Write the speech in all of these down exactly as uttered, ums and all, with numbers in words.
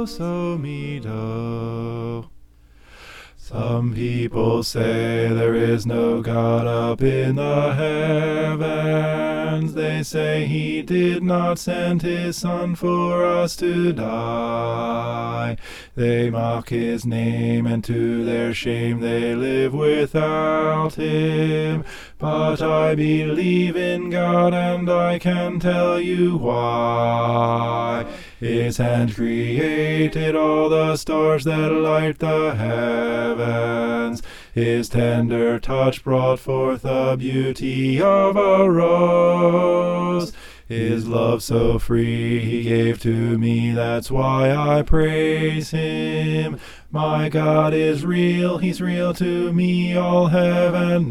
do, so me do. Some people say there is no God up in the heavens. They say he did not send his Son for us to die. They mock his name, and to their shame they live without him. But I believe in God, and I can tell you why. His hand created all the stars that light the heavens. His tender touch brought forth the beauty of a rose. His love so free he gave to me, that's why I praise him. My God is real, he's real to me, all heaven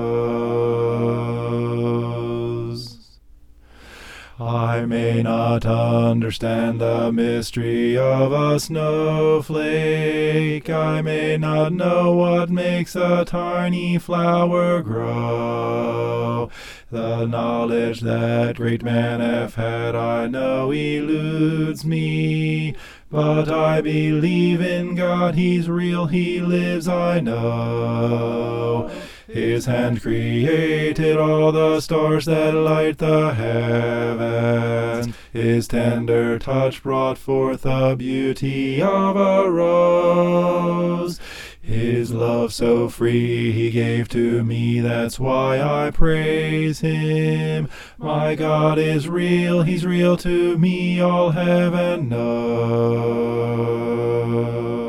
knows. I may not understand the mystery of a snowflake. I may not know what makes a tiny flower grow. The knowledge that great man F had, I know eludes me. But I believe in God, he's real, he lives, I know. His hand created all the stars that light the heavens. His tender touch brought forth the beauty of a rose. His love so free he gave to me, that's why I praise him. My God is real, he's real to me, all heaven knows.